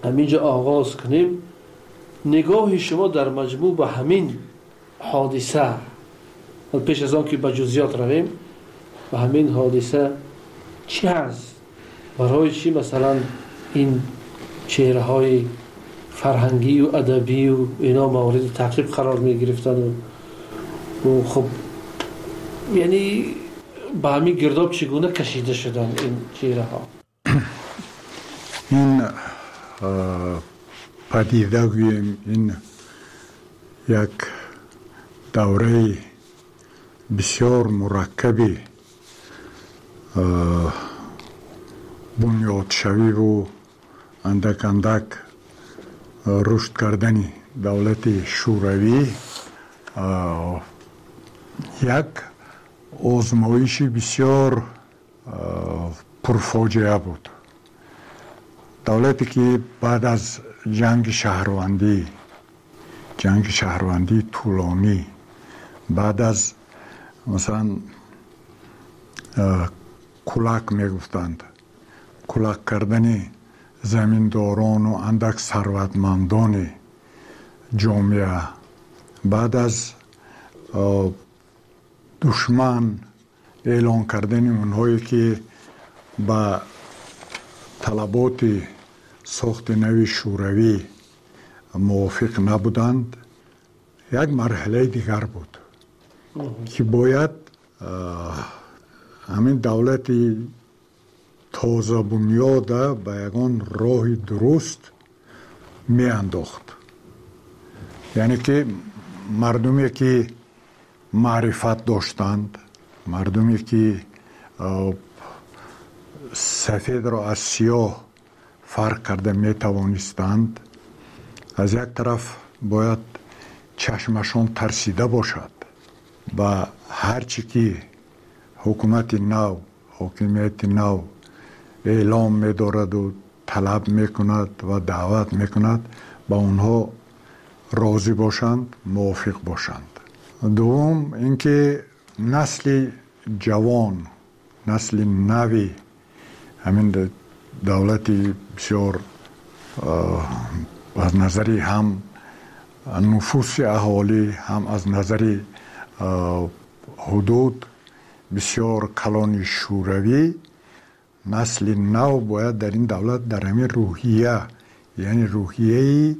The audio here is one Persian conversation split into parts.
همینجا آغاز کنیم. نگاه شما در مجموع به همین حادثه، پیش از آن که به جزئیات رویم، به همین حادثه چی هست؟ برای چی مثلا این چهره های فرهنگی و ادبی و اینا مورد تعقیب قرار می گرفتن و خب یعنی به همین گرداب چگونه کشیده شدن این چهره ها؟ این پدیده گوییم این یک دوره بسیار مرکبی بنیاد شوی و اندک اندک رشد کردن دولت شوروی یک آزمایش بسیار پرفاجعه بود. دولتی که بعد از جنگ شهروندی طولانی، بعد از مثلا کلک میگفتند، کلک کردن زمینداران و اندک ثروتمندان جامعه، بعد از دشمن اعلان کردن اونهایی که با طلبات ساخت نوی شوروی موافق نبودند، یک مرحله دیگر بود که باید همین دولت تازه بنیاد به یگان راه درست می انداخت. یعنی که مردمی که معرفت داشتند، مردمی که سفید را از سیاه فرق کرده می توانستند، از یک طرف باید چشمشان ترسیده باشد و هرچی که حکومت نو، حاکمیت نو اعلام می دارد و طلب می کند و دعوت می کند با اونها راضی باشند، موافق باشند. دوم اینکه نسل جوان، نسل نوی همین دولت بسیار از نظر هم نفوس اهالی، هم از نظر حدود بسیار کلان شوروی، نسل نو باید در این دولت در همین روحیه، یعنی روحیه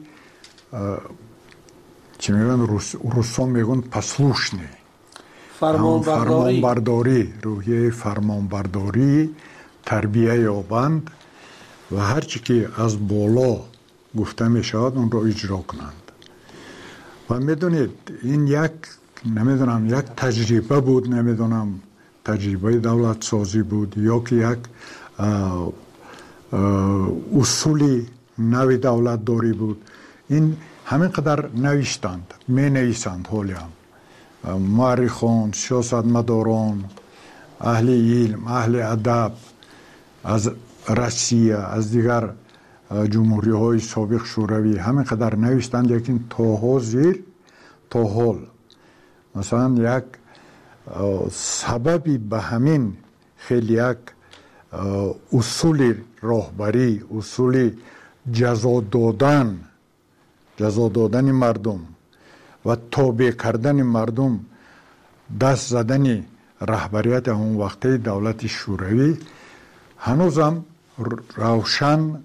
چی میگن روسا میگن پسلوشنی، فرمانبرداری، روحیه فرمانبرداری تربیه یابند و هرچی که از بالا گفته می شود اون را اجرا کنند. و میدونید این یک تجربه بود، نمیدونم تجربه دولت سازی بود یا که یک اصولی نوی دولت داری بود. این همین قدر نوشتند، می نویسند حالی هم مورخان، سیاستمداران، اهل علم، اهل ادب از روسیه، از دیگر جمهوری های سابق شوروی همین قدر نوشتند، لیکن تا حال مثلا یک سببی به همین خیلی یک اصول راهبری، اصول جزا دادن مردم و تابع کردن مردم، دست زدن رهبریت اون وقته دولت شوروی هنوزم روشن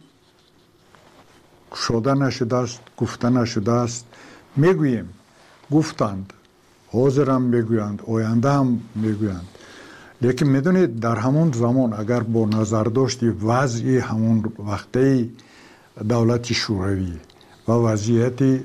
شده نشده است، گفته نشده است. میگوییم، گفتند، حاضرم میگویند، آینده هم میگویند، لیکن میدونید در همون زمان اگر با نظر داشتی وضعی همون وقته دولت شوروی و وضعیت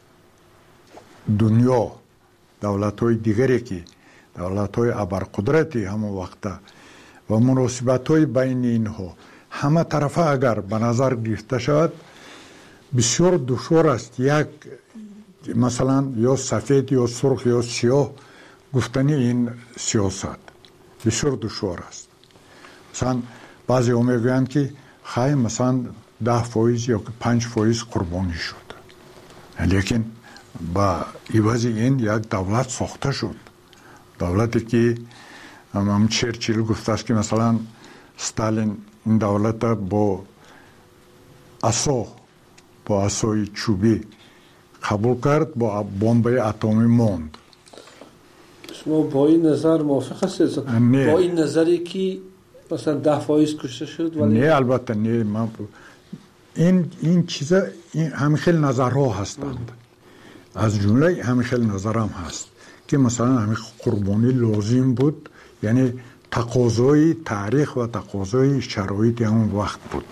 دنیا، دولت های دیگری که دولت های ابرقدرتی همون وقته و مناسبت های بین اینها همه طرفه اگر به نظر گرفته شود، بسیار دشوار است یک مثلا یا سفید یا سرخ یا سیاه گفتنی این سیاست بسیار دشوار است. مثلا بعضی ها میگویند که خیلی مثلا 10% یا 5% قربانی شد، لیکن با عوض این یک دولت ساخته شد. دولتی که هم چرچیل گفته است که مثلا ستالین این دولت با عصا با عصای چوبی قبول کرد، با بمب اتمی موند. شما با این نظر موافق هستید؟ نه. با این نظری که مثلا 10% کشته شد؟ ولی نه البته نه. من این چیزا همین خیلی نظرها هستند. از جمله همین خیلی نظرم هست که مثلا همین قربانی لازم بود، یعنی تقاضای تاریخ و تقاضای شرایط همون وقت بود.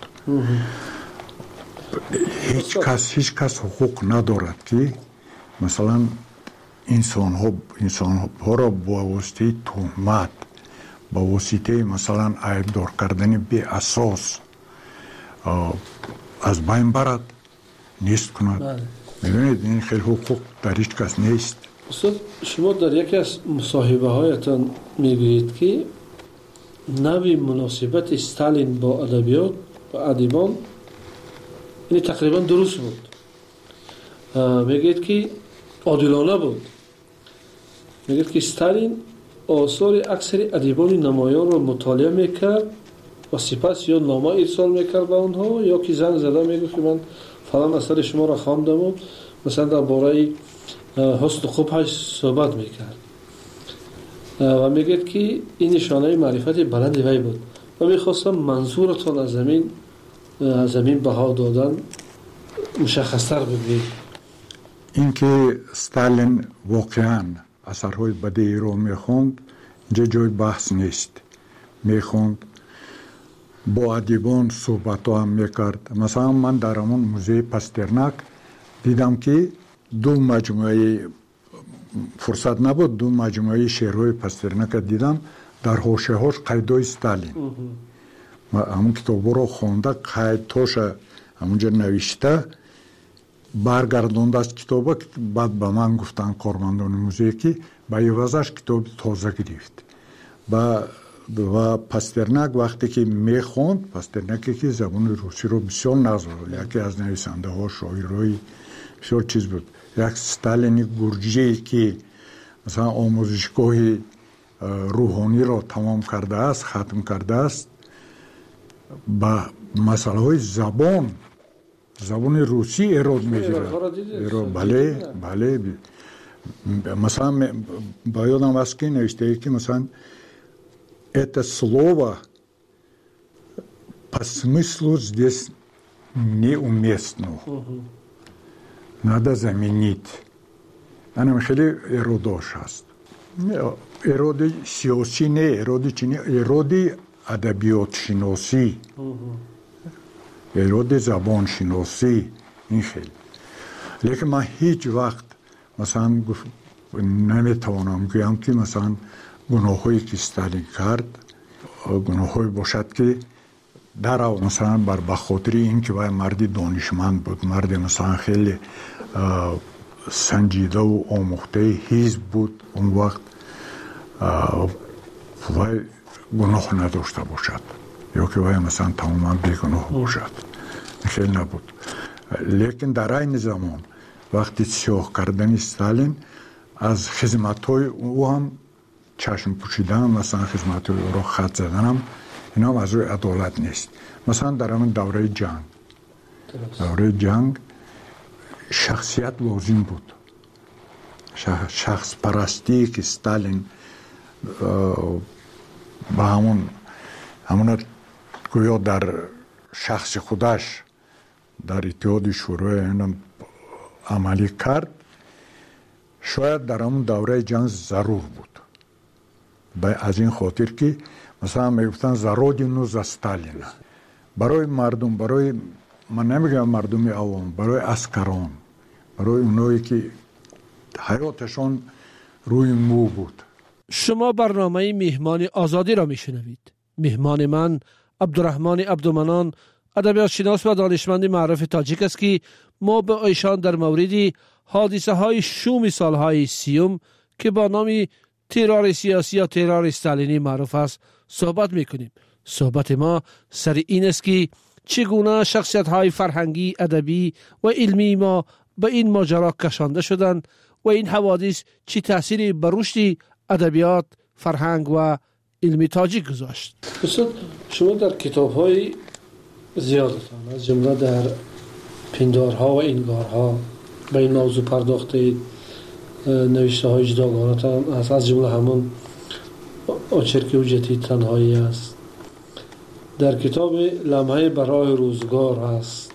هیچ کس حقوق ندارد که مثلا انسان ها را با واسطه تهمت، با واسطه مثلا عیبدار کردن بی اساس از بین برد، نیست کند. میبینید این خیلی حقوق در هیچ کس نیست. استاد شما در یکی از مصاحبه هایتان میگویید که نوع مناسبت استالین با ادبیات و ادیبان یعنی تقریبا درست بود. میگید که عادلانه بود. میگید که استالین آثار اکثر ادیبان نمایان را مطالعه میکرد و سپس یا نامه ارسال میکرد به اونها یا که زنگ زده میگفت که من فلان اثر شما را خواندم و مثلا در باره حسن خوبش صحبت میکرد و میگید که این نشانه معرفت بلند وی بود و میخواستم منظورتان از زمین بها دادن مشخصتر بگویید. اینکه استالین واقعا اثرهای بدی رو میخوند اینجا جای بحث نیست. میخوند، با ادیبان صحبت هم میکرد. مثلا من در همون موزه پاسترناک دیدم که دو مجموعه فرصت نبود، دو مجموعه شعرهای پاسترناک دیدم، در حاشیه هاش قیدای استالین. همون کتاب رو خونده، قیدهاش همونجا نوشته، برگردونده از کتاب. بعد به من گفتن کارمندان موزه که به عوضش کتاب تازه گرفت. و پاسترناک وقتی که میخوند، پاسترناکی که زبان روسی رو بسیار نزد، یکی از نویسنده ها شاعرای بسیار چیز بود، یک استالین گرجی که مثلا آموزشگاه روحانی را تمام کرده است، ختم کرده است، با مسئله های زبان روسی ایراد میگیره. بله. مثلا با یادم است که نوشته که مثلا это слово по смыслу здесь неуместно. Надо заменить. انا خیلی ایراداش هست. ایراد سیاسی نه، ایراد ادبیات شناسی، ایراد زبان شناسی، این خیلی. لیکن من هیچ وقت مثلا نمیتوانم گویم که مثلا گناهایی که استالین کرد گناهایی باشد که در مثلا بر خاطر این که مرد دانشمند بود، مرد مثلا خیلی سنجیده و آموخته حزب بود، اون وقت و گناه نداشته باشد یا که مثلا تماما بیگناه باشد، خیلی نبود. لیکن در این زمان وقتی سیاه کردن استالین از خدمت‌های او هم چشم پوشیدن، مثلا خدمت‌های او را خط زدن هم اینا هم از روی عدالت نیست. مثلا در همون دوره جنگ شخصیت لازم بود، شخص پرستی که استالین با همون گویا در شخص خودش در اتحاد شوروی عملی کرد، شاید در همون دوره جنگ ضرور بود. از این خاطر که مثلا میگفتن زرودینو ز استالین، برای مردم، برای من نمیگم مردم عوام، برای عسکران، برای اونایی که حیاتشان روی مو بود. شما برنامه مهمان آزادی را میشنوید. مهمان من عبدالرحمن عبدالمنان، ادبیات شناس و دانشمند معروف تاجیک است که ما به ایشان در مورد حادثه های شوم سالهای 30 که با نام ترور سیاسی یا ترور استالینی معروف است صحبت میکنیم. صحبت ما سر این است که چگونه شخصیت های فرهنگی، ادبی و علمی ما به این ماجرا کشانده شدند و این حوادث چه تأثیری بر رشد ادبیات، فرهنگ و علمی تاجیک گذاشت. استاد شما در کتاب های زیادتان از جمله در پندارها و انگارها به این موضوع پرداختید. نوشته های جداگانه هست، از جمله همون آچرک حجتی تنهایی است. در کتاب لمحه برای روزگار هست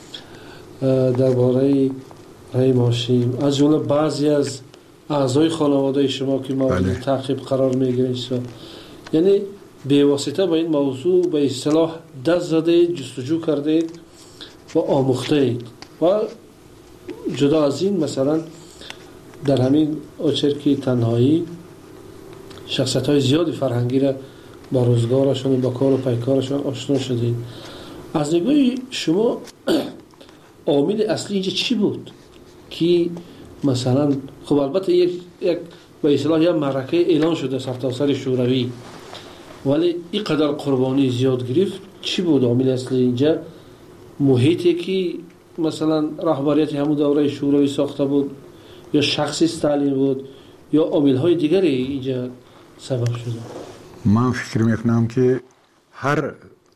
درباره رحیم هاشم، از جمله بعضی از اعضای خانواده شما که مورد تعقیب قرار میگیرید، یعنی به واسطه با این موضوع به اصطلاح دست زده، جستجو کرده و آموخته اید. و جدا از این مثلا در همین آچرکی تنهایی شخصیت های زیادی فرهنگی را با روزگارشان و با کار و پیکارشان آشنا شدید. از نگاه شما عامل اصلی اینجا چی بود که مثلا خب البته یک به اصطلاح یک معرکه اعلان شده سرتاسر شوروی، ولی اینقدر قربانی زیاد گرفت؟ چی بود عامل اصلی اینجا؟ محیطی که مثلا رهبریت همون دوره شوروی ساخته بود، یا شخص استالین بود، یا عامل‌های دیگری اینجا سبب شده؟ من فکر میکنم که هر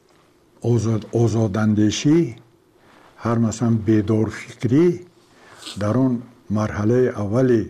آزاداندیشی، هر مثلا بیدار فکری در اون مرحله اولی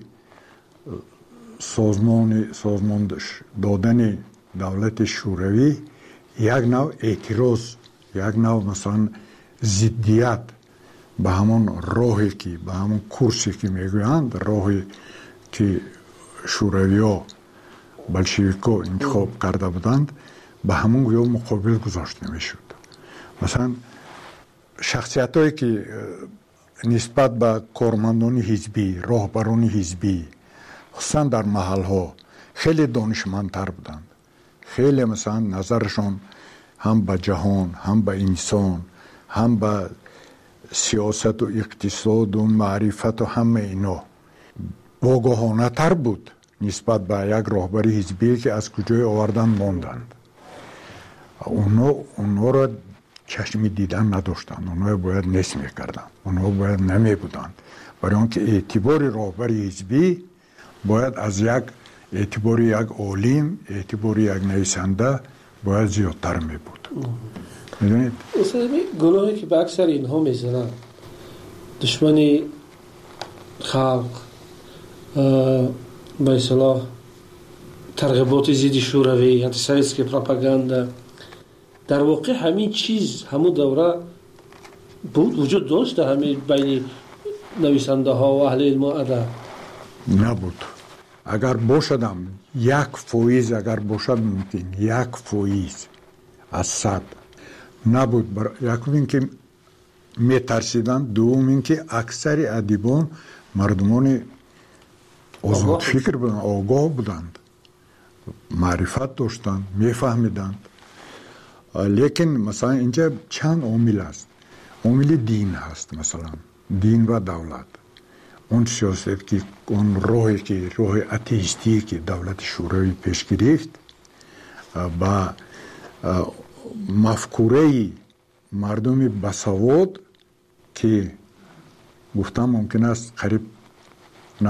سازمان دادن دولت شوروی یک نوع اعتراض، یک نوع مثلا ضدیت به همون راهی که به همون کورسی که میگویند، راهی که شوروی ها بلشویکا انتخاب کرده بودند، به همون گویا مقابل گذاشته میشد. مثلا شخصیت هایی که نسبت به کارمندان حزبی، راهبران حزبی، خصوصا در محل ها خیلی دانشمندتر بودند. خیلی مثلا نظرشان هم به جهان، هم به انسان، هم به سیاست و اقتصاد و معرفت و همه اینا واگاهانه تر بود نسبت به یک راهبر حزبی که از کجای آوردن ماندند. اونا را چشمی دیدن نداشتند، اونا باید نصف میکردن، اونا باید نمی بودند، برای آنکه اعتبار راهبر حزبی باید از یک اعتبار یک عالم، اعتبار یک نویسنده باید زیادتر می بود. میدونید؟ اصلا گناهی که به اکثر اینها میزنن، دشمنی خلق، به اصطلاح ترغیبات ضد شوروی، انتی‌سویتسکی پروپاگاندا، در واقع همین چیز همون دوره بود، وجود داشت همین بین نویسنده ها و اهل علم و ادب؟ نبود. اگر باشدم 1% اگر باشد ممکن 1% از 100 نبود. یکم این که میترسیدن، دوم این که اکثر ادیبان مردمان آزاد فکر بودند، آگاه بودند، معرفت داشتند، میفهمیدند. لیکن مثلا اینجا چند عامل است. عامل دین هست، مثلا دین و دولت. اون سیاست که اون راهی که راه اتئیستی که دولت شوروی پیش گرفت با مفکوره مردم بسواد که گفتم ممکن است قریب 98%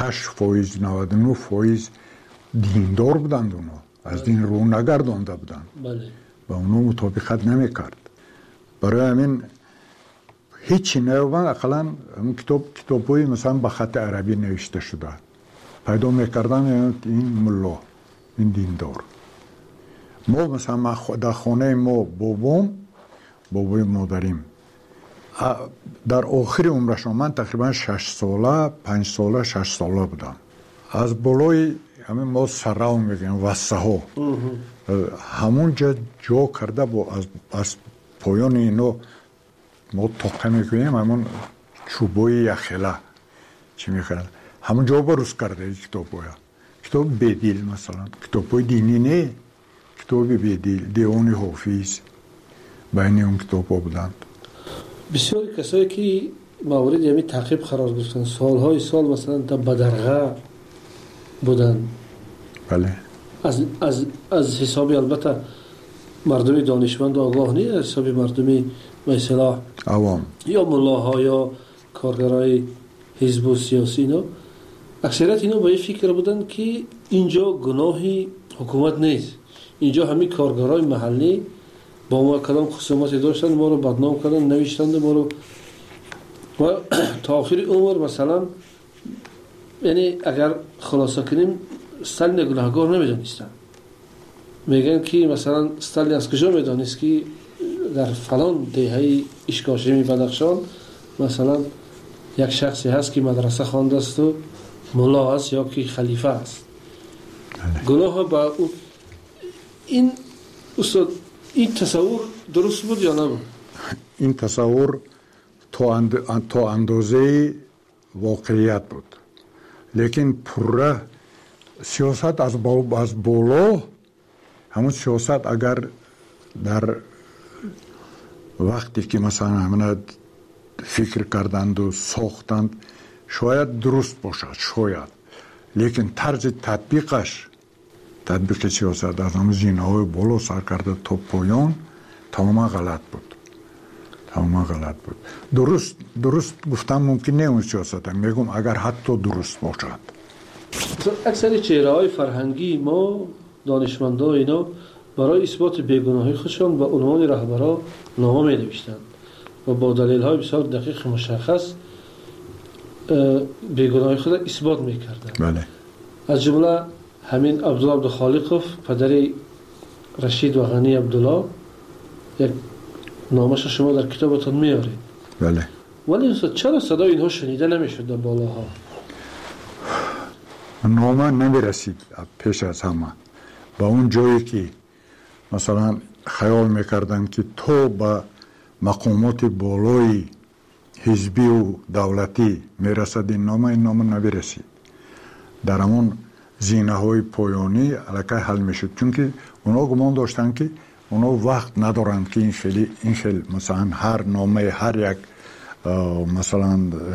99% دیندار بودند، اونا از دین رو نگردانده بودند، با اونا مطابقت نمیکرد. برای همین هیچی نیومد. اقلا کتاب‌های مثلا به خط عربی نوشته شده پیدا میکردن، این ملا، این دیندار. ما مثلا در خانه ما بابای مادریم در آخر عمرشان، من تقریبا 6 ساله 5 ساله 6 ساله بودم، از بالای همین ما سراو میگیم وسه ها همون جا کرده با از پایان اینو ما تاقه میگویم، همون چوبای یخله چی میخواد همون جا بروز کرده این کتاب بدیل، مثلا کتاب دینی نه، کتاب بدیل، دیوان حافظ بین اون کتاب ها بودند. بسیاری کسایی که مورد یعنی تعقیب قرار گرفتن، سالهای سال مثلا در بدرغه بودن. بله. از حسابی البته مردمی دانشمند آگاه نیست، از حسابی مردمی به اصطلاح عوام یا ملاها یا کارگرای حزب و سیاسی، اینا اکثریت اینا با این فکر بودن که اینجا گناهی حکومت نیست، اینجا همین کارگرای محلی با ما کدام خصوماتی داشتن، ما رو بدنام کردن، نوشتند ما رو و تا آخر عمر مثلا، یعنی اگر خلاصه کنیم استالین گناهکار نمیدانستن. میگن که مثلا استالین از کجا میدانست که در فلان دهه اشکاشمی بدخشان مثلا یک شخصی هست که مدرسه خوانده است و ملا است یا که خلیفه است. گناه با این استاد، این تصور درست بود یا نبود؟ این تصور تا اندازه واقعیت بود، لیکن پره سیاست از بالا، همون سیاست اگر در وقتی که مثلا همه فکر کردند و ساختند شاید درست باشد، شاید، لیکن طرز تطبیق سیاست از همون زینه های بالا سر کرده تا پایان تماما غلط بود. درست گفتم ممکن نه اون سیاست، میگم اگر حتی درست باشد. اکثر چهره های فرهنگی ما دانشمندا اینا برای اثبات بیگناهی خودشان با عنوان رهبرا نامه می نوشتند و با دلیل های بسیار دقیق مشخص بیگناهی خود اثبات می کردند. بله. از جمله همین عبدالله عبدالخالقов پدر رشید و غنی عبدالله، یک نامش شما در کتابتون میارید. بله. ولی چرا صدای اینها شنیده نمیشد در بالاها؟ نامه نمیرسید پیش از همه با اون جایی که مثلا خیال میکردن که تو با مقامات بالای حزبی و دولتی میرسد، این نامه نمیرسید. در همون زینه های پایانی علاقه حل میشد، چون که اونا گمان داشتن که اونا وقت ندارند که این خیلی مثلا هر نامه هر یک مثلا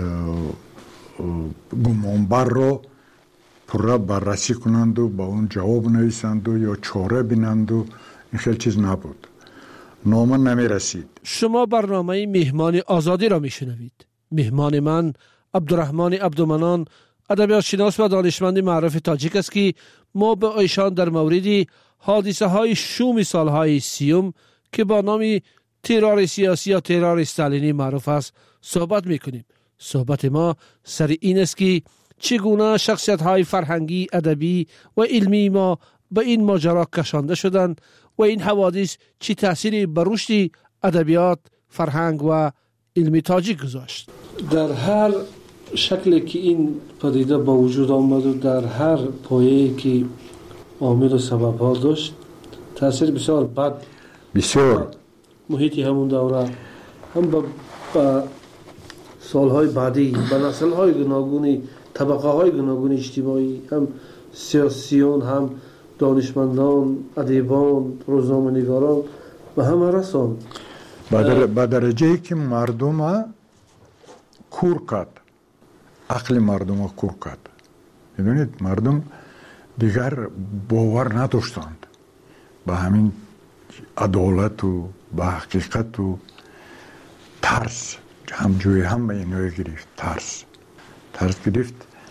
گمانبر رو پره بررسی کنند و با اون جواب نویسند و یا چاره بینند و این خیلی چیز نبود. نامه نمی رسید. شما برنامه مهمان آزادی را می شنوید. مهمان من عبدالرحمن عبدالمنان، ادبیات شناس و دانشمند معروف تاجیک است که ما به ایشان در مورد حادثه های شوم سالهای 30 که با نام ترور سیاسی یا ترور استالینی معروف است صحبت می کنیم. صحبت ما سر این است که چگونه شخصیت های فرهنگی، ادبی و علمی ما به این ماجرا کشانده شدند و این حوادث چه تأثیری بر رشد ادبیات، فرهنگ و علمی تاجیک گذاشت. در هر شکلی که این پدیده با وجود آمد و در هر پایه‌ای که عامل و سبب ها داشت، تأثیر بسیار بد بسیار محیطی همون دوره هم با سالهای بعدی با نسل‌های گوناگونی، طبقه‌های گوناگون اجتماعی، هم سیاسیون، هم دانشمندان، ادیبان، روزنامه‌نگاران و همه رسان به درجه‌ای که مردم کور کرد، عقل مردم کور کرد. میدونید مردم دیگر باور نداشتند به همین عدالت و به حقیقت و ترس همجوری هم به اینوی گرفت. ترس گرفت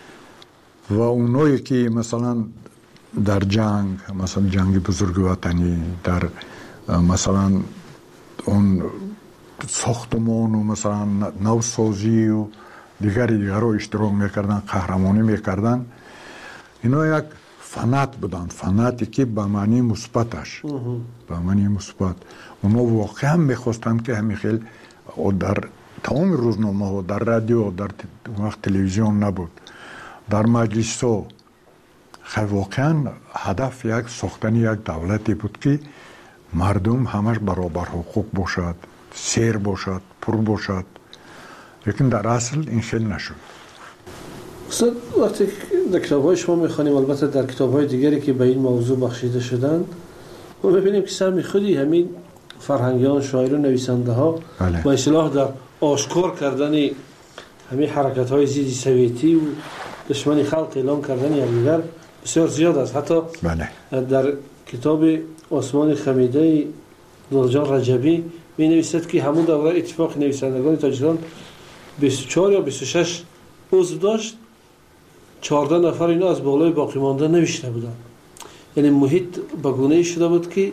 و اونایی که مثلا در جنگ، مثلا جنگ بزرگ وطنی، در مثلا اون ساختمان و مثلا نوسازی و دیگر رو اشتراک میکردن، قهرمانی میکردن، اینا یک فنات بودن، فناتی که به معنی مثبتش، به معنی مثبت. اونا واقعا میخواستند که همین خیلی در تمام روزنامه ها، در رادیو، در وقت تلویزیون نبود، در مجلس ها، خیلی واقعا هدف یک ساختن یک دولتی بود که مردم همش برابر حقوق باشد، سیر باشد، پر باشد. لیکن در اصل این خیلی نشد. استاد وقتی در کتاب‌های شما می‌خوانیم، البته در کتاب‌های دیگری که به این موضوع بخشیده شدند، ما می‌بینیم که سهم خودی همین فرهنگیان، شاعران، نویسنده‌ها با اصطلاح در آشکار کردن همین حرکت‌های ضد سویتی و دشمنی خلق اعلام کردن یکدیگر بسیار زیاد است. حتی در کتاب آسمان خمیده دولجان رجبی می‌نویسد که همون دوره اتفاق نویسندگان تاجیکستان 24 یا 26 عضو داشت، 14 نفر اینا از بالای باقی مانده نوشته بودن. یعنی محیط بگونه شده بود که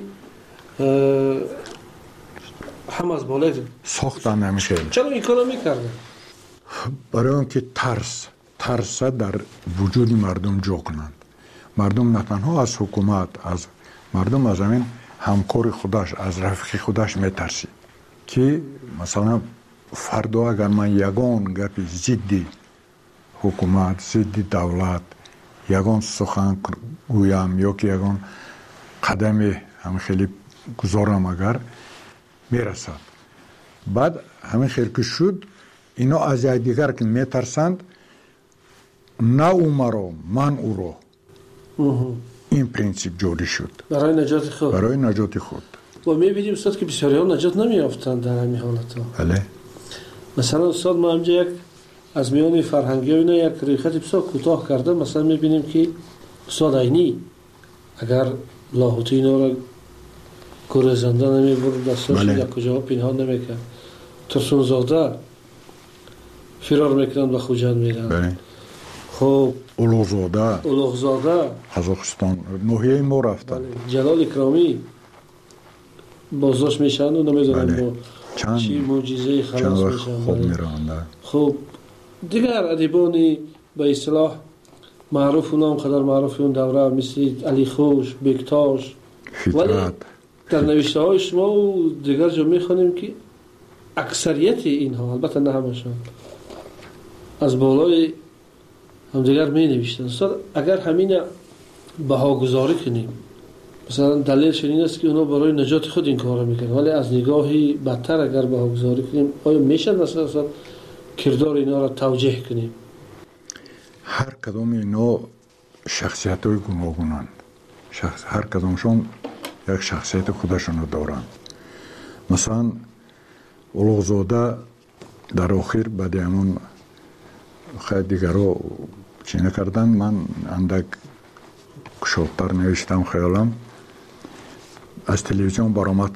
هم از بالای ساختن نمیشه. چرا این کارو میکردن؟ برای اون که ترس در وجود مردم جا کنند. مردم نه تنها از حکومت، از مردم از همین همکار خودش، از رفیق خودش میترسی که مثلا فردا اگر من یگان گپی ضد حکومت، ضد دولت یگان سخن گویم یا که یگان قدم همین خیلی گذارم اگر میرسد، بعد همین خیلی که شد اینا از دیگر که میترسند، نه او مرا من او را. این پرینسیپ جوری شد برای نجات خود. برای نجات خود. و میبینیم استاد که بسیاری ها نجات نمیافتند در همین حالت ها. بله. مثلا استاد ما همجا یک از میان فرهنگی ها اینا یک ریخت بسیار کوتاه کرده. مثلا میبینیم که استاد عینی اگر لاهوتی اینا را گریزنده نمیبرد، دستاش یک کجا پنهان نمیکرد، ترسون زاده فرار میکنند و خوجند میرند. بله. خب اولوغزاده قزاقستان نوحیه ما رفتن. جلال اکرامی بازداشت میشن و نمیدونم با چی معجزه خلاص میشن. خوب میرن. خب دیگر ادیبانی به اصطلاح معروف و نام قدر معروف اون دوره مثل علی خوش، بکتاش، ولی در نوشته های شما و دیگر جا میخوانیم که اکثریت اینها، البته نه همشان، از بالای هم دیگر می نوشتن. اگر همین بهاگذاری کنیم، مثلا دلیلش این است که اونا برای نجات خود این کار میکنن، ولی از نگاهی بدتر اگر بهاگذاری کنیم آیا میشه مثلا کردار اینا را توجیه کنیم؟ هر کدام اینا شخصیت های گوناگونند. هر کدامشون یک شخصیت خودشون دارند. مثلا اولوغزاده در آخر بعد همون خیلی دیگرها چی نکردن، من اندک کشاتر نوشتم خیالم، از تلویزیون برآمد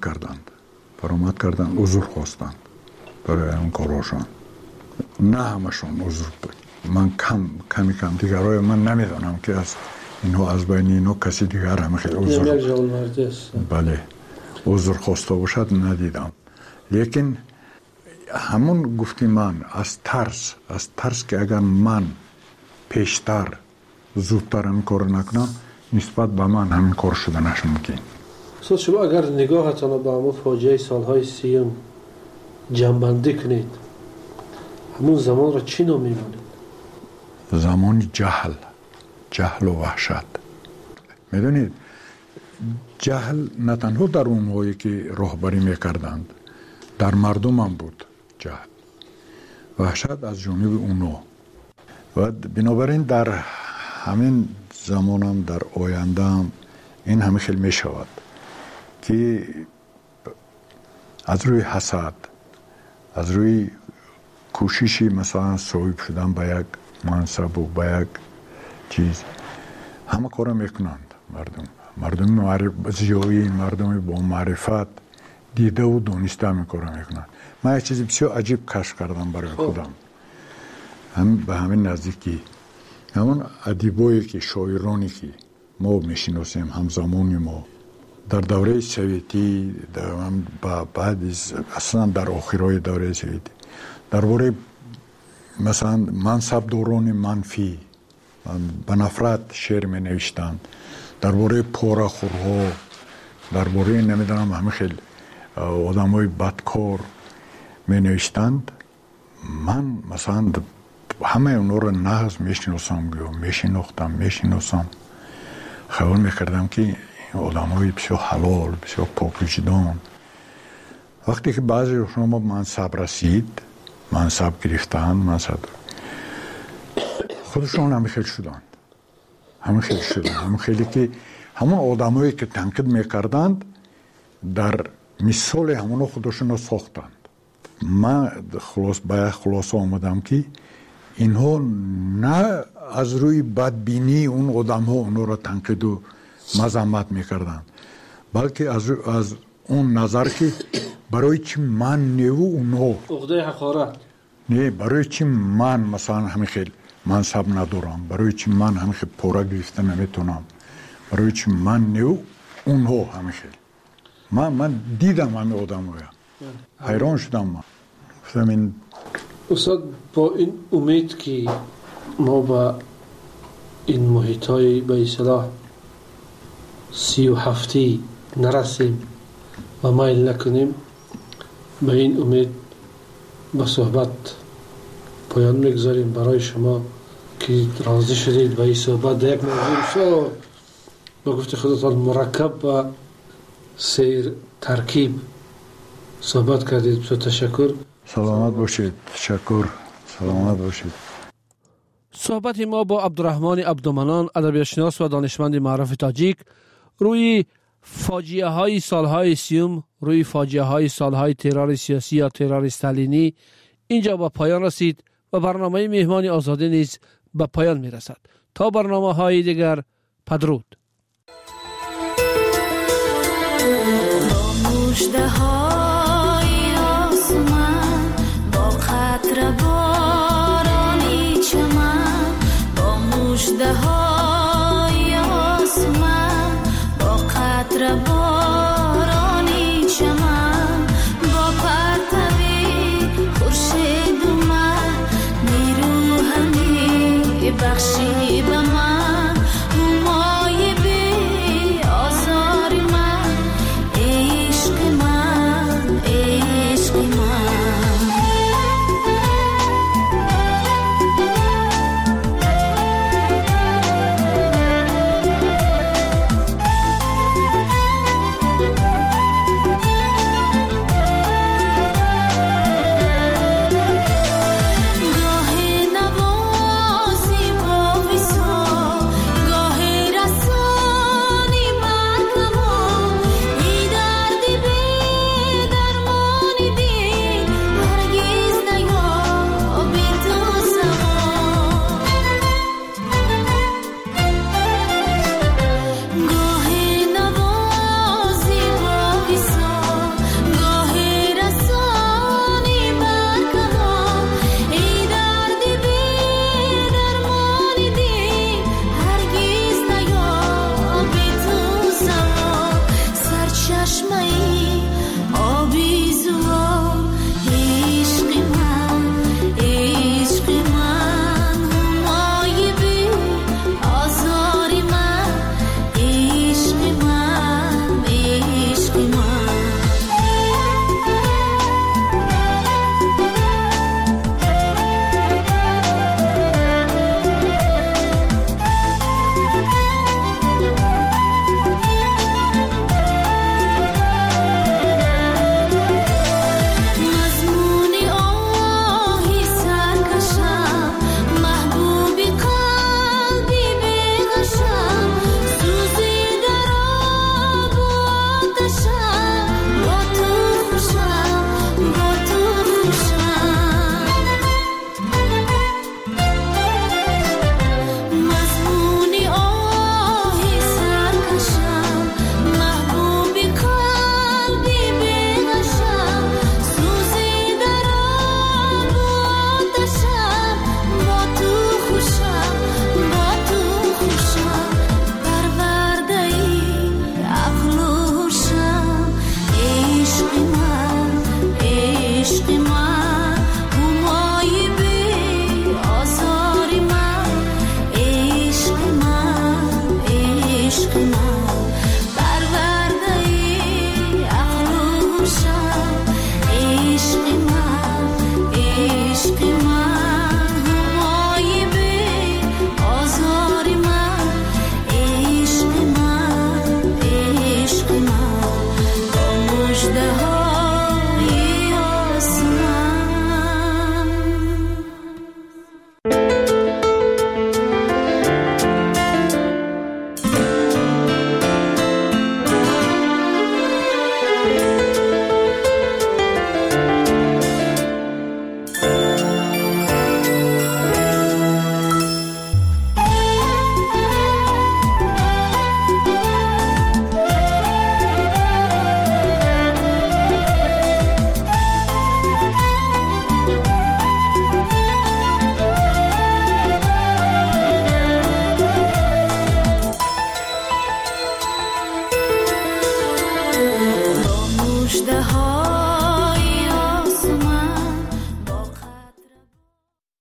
کردند عذر خواستند برای اون کاراشون. نه همشون عذر بود، من کمی دیگرهای من نمیدونم که از اینها از بین اینها کسی دیگر هم خیلی بله عذر خواسته باشد ندیدم. لیکن همون گفتی من از ترس که اگر من پیشتر زودتر همین کار نکنم نسبت به من همین کار شدنش ممکن. شما اگر نگاهتان به همون فاجعه سالهای 30 جمع‌بندی کنید، همون زمان را چی نام می‌مانید؟ زمان جهل و وحشت. میدونید جهل نه تنها در اونهایی که راهبری میکردند، در مردم هم بود جهل. وحشت از جانب اونا. و بنابراین در همین زمان هم در آینده هم این همه خیلی می شود که از روی حسد، از روی کوششی مثلا صاحب شدن به یک منصب و به یک چیز همه کار میکنند. مردم زیایی، مردم با معرفت دیده و دانسته همین کار میکنند. من یک چیزی بسیار عجیب کشف کردم برای خودم. به همین نزدیکی همون ادیبایی که شاعرانی که ما میشناسیم همزمانی ما در دوره سویتی، بعد اصلا در آخرای دوره سویتی درباره مثلا منصبداران منفی به نفرت شعر می نوشتند، درباره پاره‌خورها، درباره نمیدونم همه خیلی آدمای بدکار می نوشتند. من مثلا همه اونا رو نغز میشناختم خیال میکردم که این آدمای بسیار حلال، بسیار پاکوجدان. وقتی که بعضی شما منصب رسید، منصب گرفتن، خودشون همه خیلی شدند. همه خیلی که همون آدمایی که تنقید میکردند در مثال همون خودشون رو ساختند. من خلاصه آمدم که اینها نه از روی بدبینی اون آدم ها اونها را تنقید و مذمت میکردن، بلکه از اون نظر که برای چی من نیو اونها عقده حقارت، نه برای چی من مثلا همین خیلی منصب ندارم، برای چی من همین خیلی پورا گرفته نمیتونم، برای چی من نیو اونها همین خیلی. من دیدم همین آدم ها، حیران شدم. من گفتم این استاد با این امید که ما با این محیطای به اصطلاح 37 نرسیم و مایل نکنیم، به این امید به صحبت پایان میگذاریم. برای شما که راضی شدید به این صحبت در یک موضوع بسیار با گفت خودتان مرکب و سیر ترکیب صحبت کردید، بسیار تشکر. سلامت باشید. تشکر. سلامت باشید. صحبت ما با عبدالرحمن عبدالمنان، ادبیاتشناس و دانشمند معروف تاجیک، روی فاجعه های سالهای سیوم، روی فاجعه های سالهای ترور سیاسی یا ترور استالینی اینجا به پایان رسید و برنامه مهمان آزاده نیز به پایان می رسد. تا برنامه های دیگر، بدرود. با مژده های آسمان، با قطره